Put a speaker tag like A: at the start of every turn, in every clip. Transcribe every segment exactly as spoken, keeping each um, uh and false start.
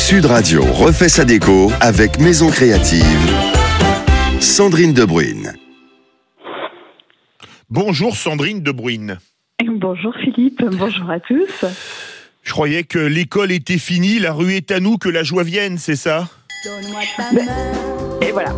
A: Sud Radio refait sa déco avec Maison Créative. Sandrine De Bruyne.
B: Bonjour Sandrine De Bruyne.
C: Bonjour Philippe, bonjour à tous.
B: Je croyais que l'école était finie, la rue est à nous, que la joie vienne, c'est ça ?
C: Donne-moi ta main. Et voilà.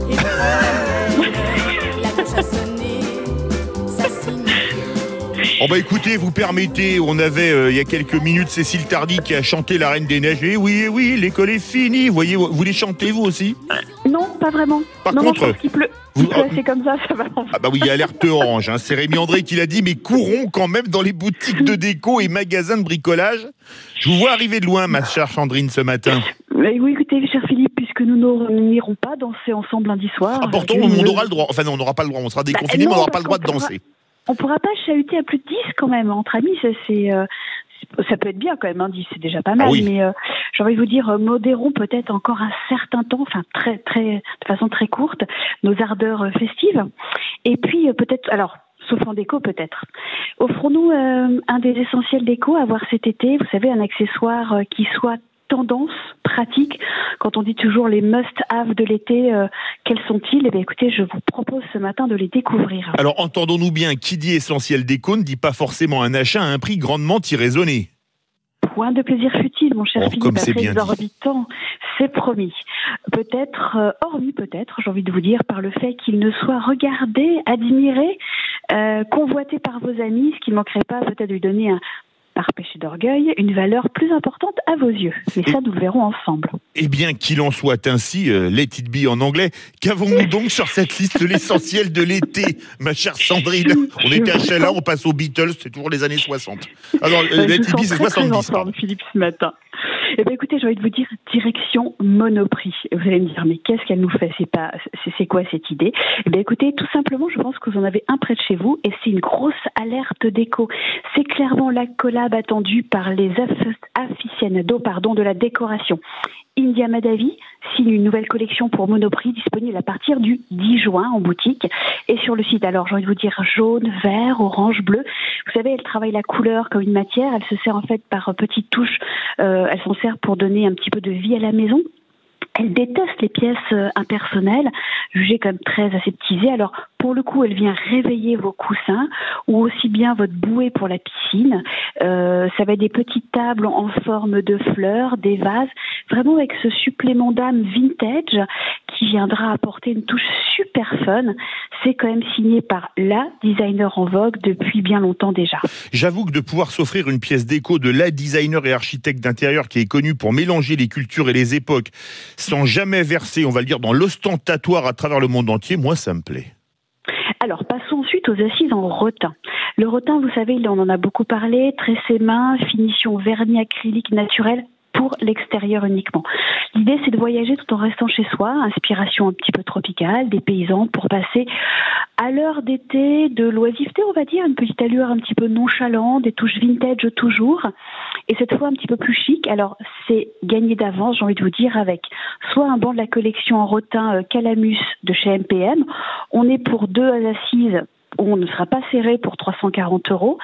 B: Oh bah écoutez, vous permettez, on avait euh, il y a quelques minutes Cécile Tardy qui a chanté La Reine des Neiges. Et oui, oui, l'école est finie. Vous voyez, vous les chantez vous aussi ?
C: Non, pas vraiment.
B: Par
C: non,
B: contre,
C: non, je pense qu'il pleut.
B: vous-
C: Il pleut assez comme ça, ça va.
B: Ah bah oui, il y a alerte orange. Hein. C'est Rémi André qui l'a dit, mais courons quand même dans les boutiques de déco et magasins de bricolage. Je vous vois arriver de loin, ma chère Sandrine, ce matin.
C: Mais oui, écoutez, cher Philippe, puisque nous n'aurons- nous n'irons pas danser ensemble lundi soir.
B: Ah, pourtant,
C: je-
B: on aura le droit. Enfin non, on n'aura pas le droit. On sera déconfinés,
C: non,
B: mais on n'aura pas
C: parce
B: le droit de
C: qu'on pourra-
B: danser.
C: On pourra pas chahuter à plus de dix quand même. Entre amis, ça, c'est, euh, c'est- ça peut être bien quand même, hein, dix, c'est déjà pas mal.
B: Ah oui.
C: Mais euh, j'ai envie de vous dire, euh, modérons peut-être encore un certain temps, enfin très, très, de façon très courte, nos ardeurs euh, festives. Et puis euh, peut-être, alors, sauf en déco peut-être. Offrons-nous euh, un des essentiels déco à voir cet été. Vous savez, un accessoire euh, qui soit tendance, pratique. Quand on dit toujours les must-have de l'été, euh, quels sont-ils ? Eh bien, écoutez, je vous propose ce matin de les découvrir.
B: Alors, entendons-nous bien, qui dit essentiel déco ne dit pas forcément un achat à un prix grandement irraisonné.
C: Point de plaisir futile, mon cher
B: Oh,
C: Philippe,
B: comme c'est
C: après
B: bien dit.
C: exorbitant, c'est promis. Peut-être, euh, hormis peut-être, j'ai envie de vous dire, par le fait qu'il ne soit regardé, admiré, euh, convoité par vos amis, ce qui ne manquerait pas peut-être de lui donner un, par péché d'orgueil, une valeur plus importante à vos yeux. Mais ça, nous le verrons ensemble.
B: Eh bien, qu'il en soit ainsi, euh, let it be en anglais. Qu'avons-nous donc sur cette liste l'essentiel de l'été, ma chère Sandrine ? On
C: Je
B: était à
C: vous
B: Sheila,
C: sens-
B: on passe aux Beatles, c'est toujours les années soixante. Alors, euh,
C: Euh,
B: let
C: je
B: it
C: vous
B: be,
C: sens
B: c'est
C: très, très en
B: soixante-dix.
C: forme,
B: pardon.
C: Philippe, ce matin. Eh bien, écoutez, j'ai envie de vous dire direction Monoprix. Vous allez me dire, mais qu'est-ce qu'elle nous fait ? C'est pas, c'est, c'est quoi cette idée ? Eh bien, écoutez, tout simplement, je pense que vous en avez un près de chez vous, et c'est une grosse alerte déco. C'est clairement la collab attendue par les aff- aficionados, pardon, de la décoration. India Madavi signe une nouvelle collection pour Monoprix disponible à partir du dix juin en boutique et sur le site. Alors j'ai envie de vous dire jaune, vert, orange, bleu. Vous savez, elle travaille la couleur comme une matière. Elle se sert en fait par petites touches. Euh, elle s'en sert pour donner un petit peu de vie à la maison. Elle déteste les pièces euh, impersonnelles, jugées comme très aseptisées. Alors, pour le coup, elle vient réveiller vos coussins ou aussi bien votre bouée pour la piscine. Euh, ça va être des petites tables en forme de fleurs, des vases, vraiment avec ce supplément d'âme vintage qui viendra apporter une touche super fun. C'est quand même signé par la designer en vogue depuis bien longtemps déjà.
B: J'avoue que de pouvoir s'offrir une pièce déco de la designer et architecte d'intérieur qui est connue pour mélanger les cultures et les époques sans jamais verser, on va le dire, dans l'ostentatoire à travers le monde entier, moi ça me plaît.
C: Alors, passons ensuite aux assises en rotin. Le rotin, vous savez, on en a beaucoup parlé, tressé main, finition vernis acrylique naturel pour l'extérieur uniquement. L'idée, c'est de voyager tout en restant chez soi, inspiration un petit peu tropicale, des paysans, pour passer à l'heure d'été, de l'oisiveté, on va dire, une petite allure un petit peu nonchalante, des touches vintage toujours, et cette fois un petit peu plus chic. Alors, c'est gagné d'avance, j'ai envie de vous dire, avec soit un banc de la collection en rotin euh, Calamus de chez M P M, on est pour deux assises, on ne sera pas serré pour trois cent quarante euros.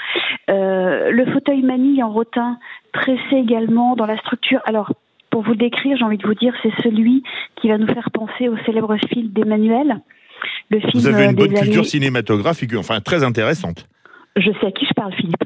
C: Euh, le fauteuil manille en rotin, tressé également dans la structure. Alors, pour vous le décrire, j'ai envie de vous dire, c'est celui qui va nous faire penser au célèbre film d'Emmanuel. Le film
B: Vous avez une
C: euh,
B: bonne
C: des
B: culture
C: années...
B: cinématographique, enfin très intéressante.
C: Je sais à qui je parle, Philippe.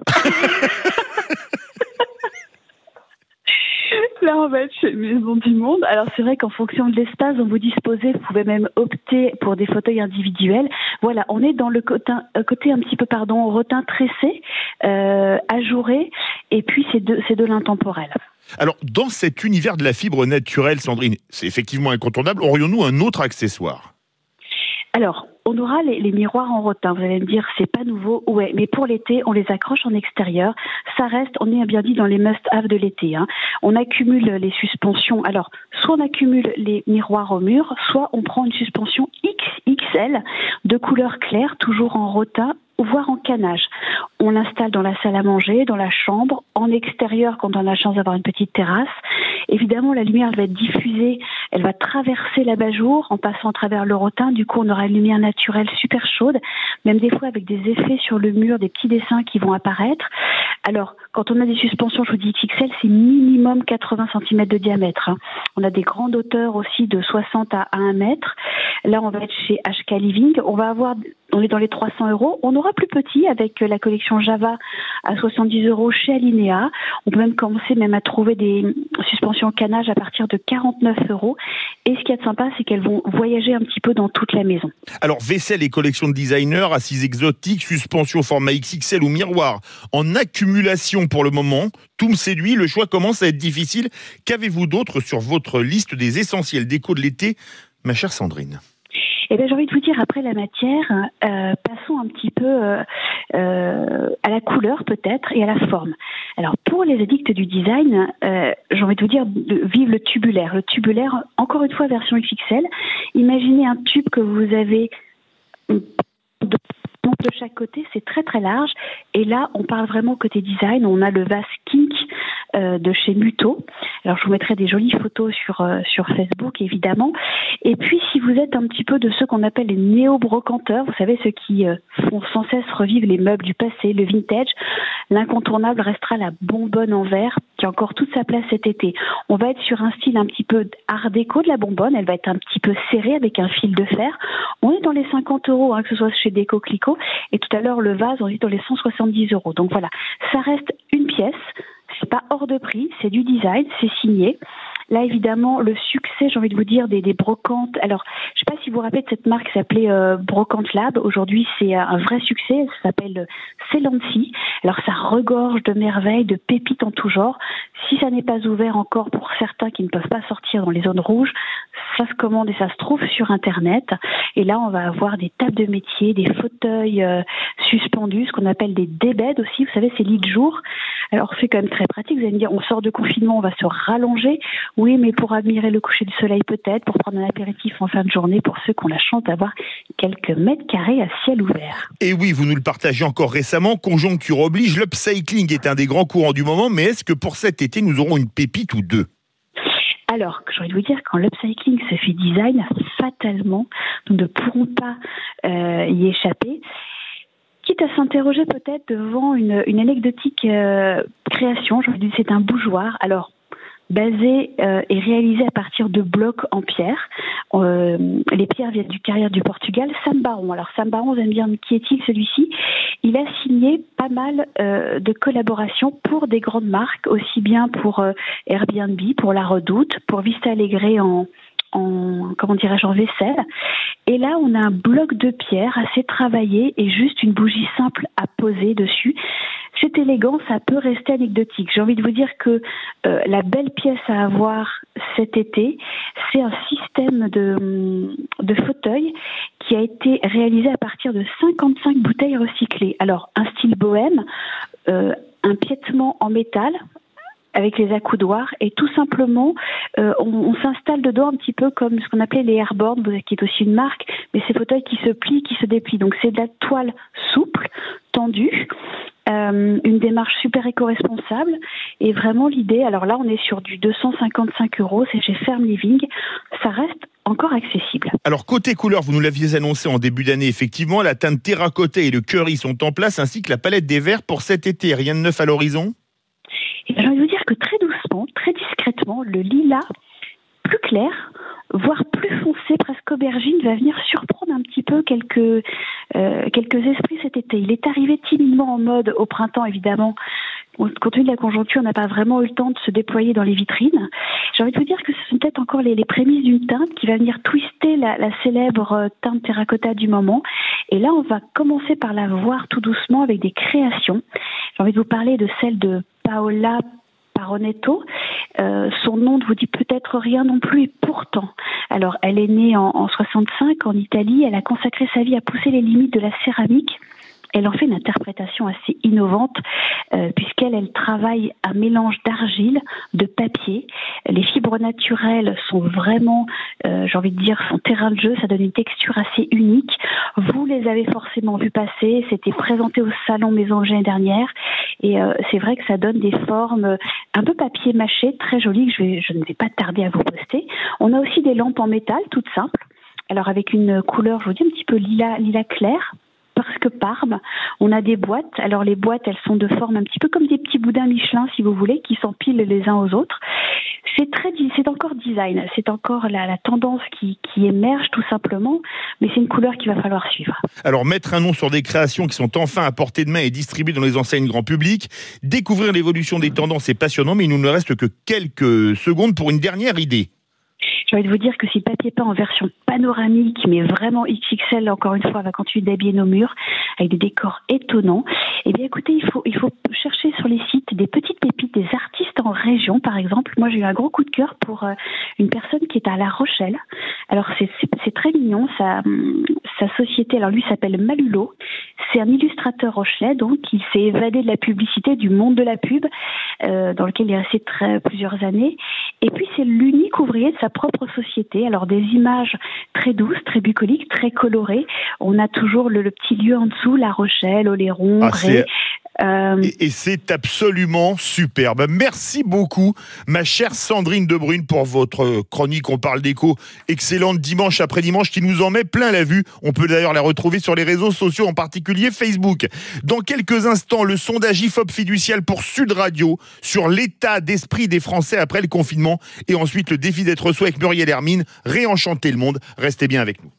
C: Là, on va être chez Maison du Monde. Alors, c'est vrai qu'en fonction de l'espace dont vous disposez, vous pouvez même opter pour des fauteuils individuels. Voilà, on est dans le côté, côté un petit peu, pardon, rotin tressé, euh, ajouré, et puis c'est de, c'est de l'intemporel.
B: Alors, dans cet univers de la fibre naturelle, Sandrine, c'est effectivement incontournable, aurions-nous un autre accessoire ?
C: Alors, on aura les, les miroirs en rotin. Vous allez me dire, c'est pas nouveau. Ouais, mais pour l'été, on les accroche en extérieur. Ça reste, on est bien dit dans les must-have de l'été. Hein. On accumule les suspensions. Alors, soit on accumule les miroirs au mur, soit on prend une suspension X X L de couleur claire, toujours en rotin, voire en canage. On l'installe dans la salle à manger, dans la chambre, en extérieur quand on a la chance d'avoir une petite terrasse. Évidemment, la lumière va être diffusée Elle va traverser l'abat-jour en passant à travers le rotin. Du coup, on aura une lumière naturelle super chaude, même des fois avec des effets sur le mur, des petits dessins qui vont apparaître. Alors, quand on a des suspensions, je vous dis X X L, c'est minimum quatre-vingts centimètres de diamètre. Hein. On a des grandes hauteurs aussi de soixante à un mètre. Là, on va être chez H K Living. On va avoir, on est dans les trois cents euros. On aura plus petit avec la collection Java à soixante-dix euros chez Alinea. On peut même commencer même à trouver des suspensions canage à partir de quarante-neuf euros. Et ce qui est de sympa, c'est qu'elles vont voyager un petit peu dans toute la maison.
B: Alors, vaisselle et collection de designer, assises exotiques, suspension format X X L ou miroir, en accumulation pour le moment, tout me séduit, le choix commence à être difficile. Qu'avez-vous d'autre sur votre liste des essentiels déco de l'été, ma chère Sandrine ?
C: Eh bien, j'ai envie de vous dire, après la matière, euh, passons un petit peu euh, euh, à la couleur peut-être et à la forme. Alors, pour les addicts du design, euh, j'ai envie de vous dire, de, vive le tubulaire. Le tubulaire, encore une fois, version X X L. Imaginez un tube que vous avez de, de chaque côté, c'est très très large. Et là, on parle vraiment côté design. On a le vase Kink euh, de chez Muto. Alors, je vous mettrai des jolies photos sur euh, sur Facebook, évidemment. Et puis, si vous êtes un petit peu de ceux qu'on appelle les néo-brocanteurs, vous savez, ceux qui euh, font sans cesse revivre les meubles du passé, le vintage, l'incontournable restera la bonbonne en verre, qui a encore toute sa place cet été. On va être sur un style un petit peu art déco de la bonbonne. Elle va être un petit peu serrée avec un fil de fer. On est dans les cinquante euros, hein, que ce soit chez Déco Clico. Et tout à l'heure, le vase, on est dans les cent soixante-dix euros. Donc voilà, ça reste une pièce. C'est pas hors de prix, c'est du design, c'est signé. Là, évidemment, le succès, j'ai envie de vous dire, des, des brocantes. Alors, je sais pas si vous vous rappelez de cette marque qui s'appelait euh, Brocante Lab. Aujourd'hui, c'est un vrai succès. Ça s'appelle Celancy. Alors, ça regorge de merveilles, de pépites en tout genre. Si ça n'est pas ouvert encore pour certains qui ne peuvent pas sortir dans les zones rouges, ça se commande et ça se trouve sur Internet. Et là, on va avoir des tables de métier, des fauteuils euh, suspendus, ce qu'on appelle des débeds aussi. Vous savez, c'est lits de jour. Alors, c'est quand même très pratique. Vous allez me dire, on sort de confinement, on va se rallonger. Oui, mais pour admirer le coucher du soleil peut-être, pour prendre un apéritif en fin de journée, pour ceux qui ont la chance d'avoir quelques mètres carrés à ciel ouvert.
B: Et oui, vous nous le partagez encore récemment, conjoncture oblige, l'upcycling est un des grands courants du moment, mais est-ce que pour cet été, nous aurons une pépite ou deux ?
C: Alors, j'ai envie de vous dire, quand l'upcycling se fait design, fatalement, nous ne pourrons pas euh, y échapper. Quitte à s'interroger peut-être devant une, une anecdotique euh, création, j'ai envie de dire, c'est un bougeoir. Alors, basé euh, et réalisé à partir de blocs en pierre. Euh, les pierres viennent du carrière du Portugal. Sam Baron. Alors Sam Baron, vous allez me dire, qui est-il celui-ci ? Il a signé pas mal euh, de collaborations pour des grandes marques, aussi bien pour euh, Airbnb, pour La Redoute, pour Vista Alegre en en, comment dirais-je, en vaisselle. Et là, on a un bloc de pierre assez travaillé et juste une bougie simple à poser dessus. C'est élégant, ça peut rester anecdotique. J'ai envie de vous dire que euh, la belle pièce à avoir cet été, c'est un système de, de fauteuil qui a été réalisé à partir de cinquante-cinq bouteilles recyclées. Alors, un style bohème, euh, un piétement en métal, avec les accoudoirs, et tout simplement, euh, on, on s'installe dedans un petit peu comme ce qu'on appelait les Airborne, qui est aussi une marque, mais ces fauteuils qui se plient, qui se déplient. Donc c'est de la toile souple, tendue, euh, une démarche super éco-responsable, et vraiment l'idée, alors là on est sur du deux cent cinquante-cinq euros, c'est chez Ferme Living, ça reste encore accessible.
B: Alors côté couleur, vous nous l'aviez annoncé en début d'année, effectivement, la teinte terracotta et le curry sont en place, ainsi que la palette des verts pour cet été. Rien de neuf à l'horizon ?
C: Et bien, j'ai envie de vous dire que très doucement, très discrètement, le lilas plus clair, voire plus foncé, presque aubergine, va venir surprendre un petit peu quelques, euh, quelques esprits cet été. Il est arrivé timidement en mode au printemps, évidemment. Compte tenu de la conjoncture, on n'a pas vraiment eu le temps de se déployer dans les vitrines. J'ai envie de vous dire que ce sont peut-être encore les, les prémices d'une teinte qui va venir twister la, la célèbre teinte terracotta du moment. Et là, on va commencer par la voir tout doucement avec des créations. J'ai envie de vous parler de celle de Paola Paronetto. Euh, son nom ne vous dit peut-être rien non plus, et pourtant. Alors, elle est née en, en soixante-cinq en Italie. Elle a consacré sa vie à pousser les limites de la céramique. Elle en fait une interprétation assez innovante, euh, puisqu'elle elle travaille un mélange d'argile, de papier, les fibres fibres naturelles sont vraiment, euh, j'ai envie de dire, son terrain de jeu. Ça donne une texture assez unique. Vous les avez forcément vus passer. C'était présenté au salon Maison Objet l'année dernière. Et euh, c'est vrai que ça donne des formes un peu papier mâché, très jolies, que je, vais, je ne vais pas tarder à vous poster. On a aussi des lampes en métal, toutes simples. Alors avec une couleur, je vous dis, un petit peu lilas, lilas clair. Parce que Parme, on a des boîtes. Alors les boîtes, elles sont de forme un petit peu comme des petits boudins Michelin, si vous voulez, qui s'empilent les uns aux autres. C'est très, c'est encore design, c'est encore la, la tendance qui, qui émerge tout simplement, mais c'est une couleur qu'il va falloir suivre.
B: Alors mettre un nom sur des créations qui sont enfin à portée de main et distribuées dans les enseignes grand public, découvrir l'évolution des tendances, c'est passionnant, mais il nous ne reste que quelques secondes pour une dernière idée.
C: J'ai envie de vous dire que si le papier peint en version panoramique, mais vraiment X X L, encore une fois, va continuer d'habiller nos murs avec des décors étonnants, eh bien écoutez, il faut, il faut chercher sur les sites des petites pépites, des artistes en région, par exemple. Moi, j'ai eu un gros coup de cœur pour euh, une personne qui est à La Rochelle. Alors, c'est, c'est, c'est très mignon. Sa, sa société, alors lui s'appelle Malulo. C'est un illustrateur rochelais, donc, qui s'est évadé de la publicité, du monde de la pub, euh, dans lequel il est resté très, plusieurs années. Et puis, c'est l'unique ouvrier de sa propre société. Alors, des images très douces, très bucoliques, très colorées. On a toujours le, le petit lieu en dessous, La Rochelle, Oléron,
B: Ah,
C: Ré. Euh...
B: Et, et c'est absolument superbe. Merci beaucoup, ma chère Sandrine Debrune, pour votre chronique On parle d'éco, excellente dimanche après dimanche, qui nous en met plein la vue. On peut d'ailleurs la retrouver sur les réseaux sociaux, en particulier Facebook. Dans quelques instants, le sondage I F O P fiducial pour Sud Radio sur l'état d'esprit des Français après le confinement. Et ensuite, le défi d'être soi avec Muriel Hermine, réenchanter le monde. Restez bien avec nous.